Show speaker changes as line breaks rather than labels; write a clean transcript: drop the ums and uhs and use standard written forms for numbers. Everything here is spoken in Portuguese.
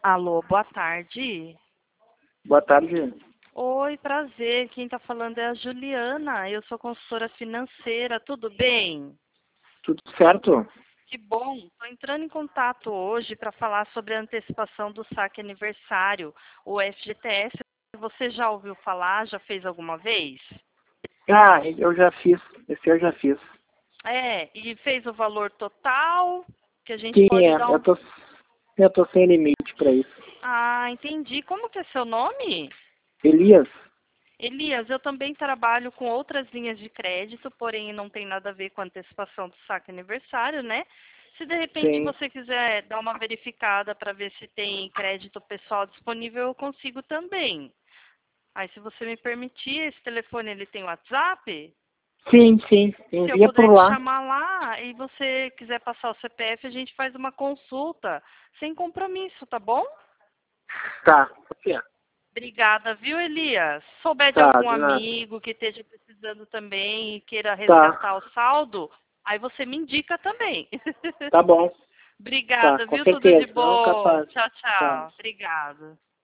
Alô, boa tarde.
Boa tarde.
Oi, prazer. Quem está falando é a Juliana. Eu sou consultora financeira. Tudo bem?
Tudo certo?
Que bom. Estou entrando em contato hoje para falar sobre a antecipação do saque aniversário, o FGTS. Você já ouviu falar? Já fez alguma vez?
Ah, eu já fiz. Esse eu já fiz.
E fez o valor total, que a gente
Sim,
pode dar um...
eu tô sem limite para isso.
Ah, entendi. Como que é seu nome?
Elias?
Elias, eu também trabalho com outras linhas de crédito, porém não tem nada a ver com antecipação do saque aniversário, né? Se de repente
Sim.
você quiser dar uma verificada para ver se tem crédito pessoal disponível, eu consigo também. Aí, se você me permitir, esse telefone ele tem WhatsApp?
Sim, sim.
Se eu
Envia por
puder te
lá.
chamar lá e você quiser passar o CPF, a gente faz uma consulta sem compromisso, tá bom?
Tá. Ok.
Obrigada, viu, Elias? Se souber de
Tá,
algum
de nada.
amigo que esteja precisando também e queira resgatar
Tá.
o saldo, aí você me indica também.
Tá bom. Tá,
Obrigada,
com
viu? Tudo de
certeza. Não,
bom.
capaz.
Tchau,
Tá.
tchau. Obrigada.